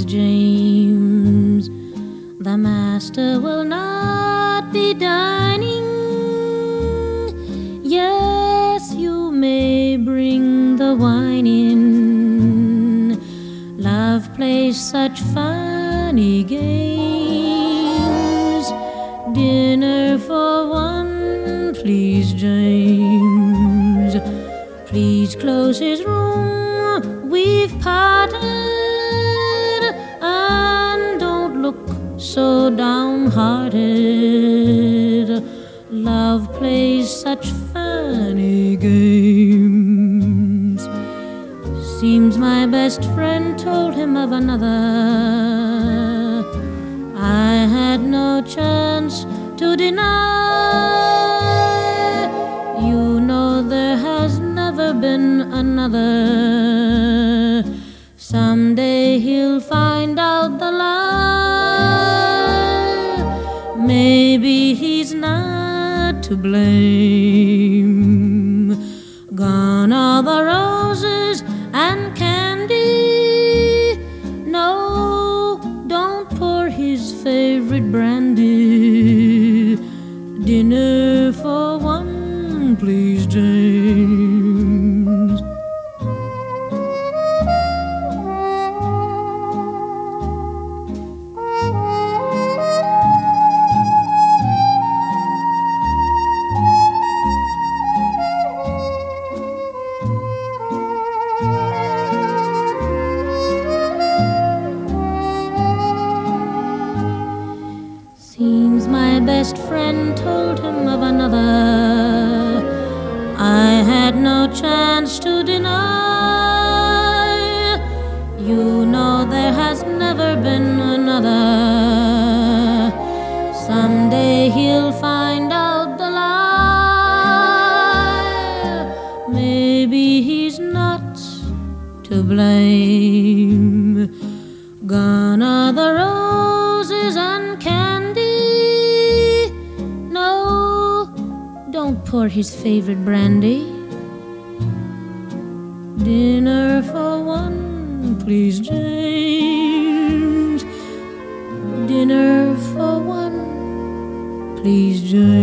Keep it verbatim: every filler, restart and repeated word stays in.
please, James. The master will not be dining. Yes, you may bring the wine in. Love plays such funny games. Dinner for one, please, James. Please close his room, we've parted. And don't look so downhearted. Love plays such funny games. Seems my best friend told him of another. I had no chance to deny. You know there has never been another. Someday he'll find out the lie. Maybe he's not to blame. Gone are the roses and candy. No, don't pour his favorite brandy. Dinner for one, please, James. Seems my best friend told him of another. I had no chance to deny. You know there has never been another. Someday he'll find out the lie. Maybe he's not to blame. Gone are the roses and candy. No, don't pour his favorite brandy. Dinner for one, please, James. Dinner for one, please, James.